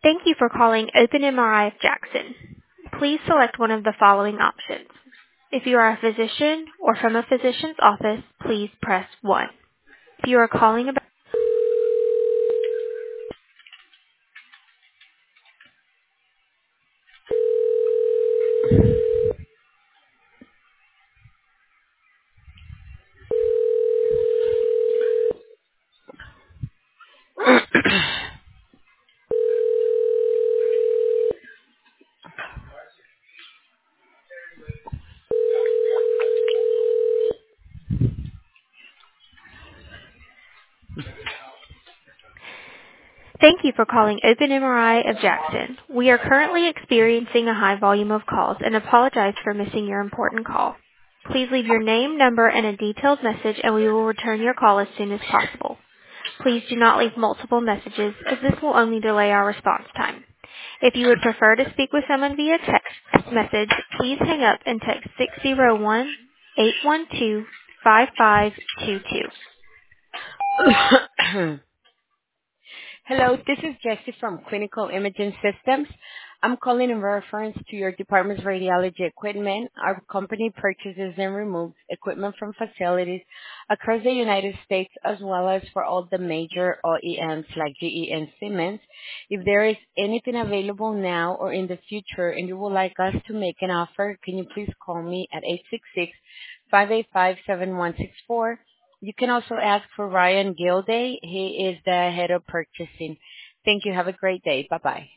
Thank you for calling Open MRI of Jackson. Please select one of the following options. If you are a physician or from a physician's office, please press 1. If you are calling about Thank you for calling Open MRI of Jackson. We are currently experiencing a high volume of calls and apologize for missing your important call. Please leave your name, number, and a detailed message, and we will return your call as soon as possible. Please do not leave multiple messages, as this will only delay our response time. If you would prefer to speak with someone via text message, please hang up and text 601-812-5522. Hello, this is Jessie from Clinical Imaging Systems. I'm calling in reference to your department's radiology equipment. Our company purchases and removes equipment from facilities across the United States as well as for all the major OEMs like GE and Siemens. If there is anything available now or in the future and you would like us to make an offer, can you please call me at 866-585-7164. You can also ask for Ryan Gilday. He is the head of purchasing. Thank you. Have a great day. Bye-bye.